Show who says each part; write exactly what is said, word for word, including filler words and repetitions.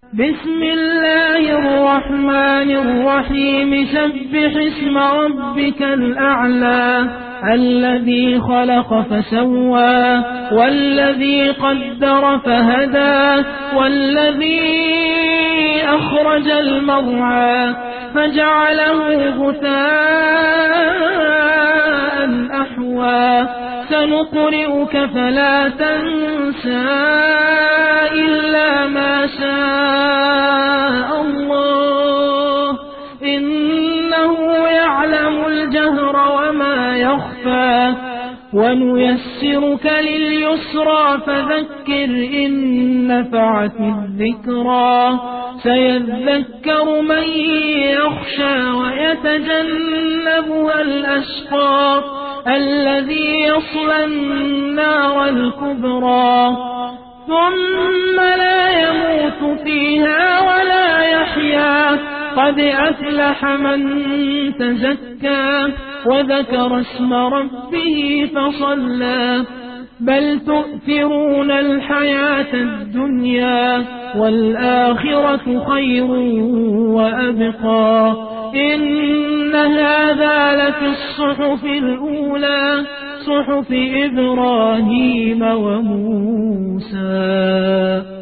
Speaker 1: بسم الله الرحمن الرحيم سبح اسم ربك الأعلى الذي خلق فسوى والذي قدر فهدى والذي أخرج المرعى فجعله غثاء أحوى سنقرئك فلا تنسى إلا ما شاء الله إنه يعلم الجهر وما يخفى ونيسرك لليسرى فذكر إن نفعت الذكرى سيذكر من يخشى ويتجنبها الأشقى الذي يصلى النار الكبرى ثم لا يموت فيها ولا يحيا قد أفلح من تزكى وذكر اسم ربه فصلى بل تؤثرون الحياة الدنيا والآخرة خير وأبقى إن هذا لفي الصحف الأولى صحف إبراهيم وموسى.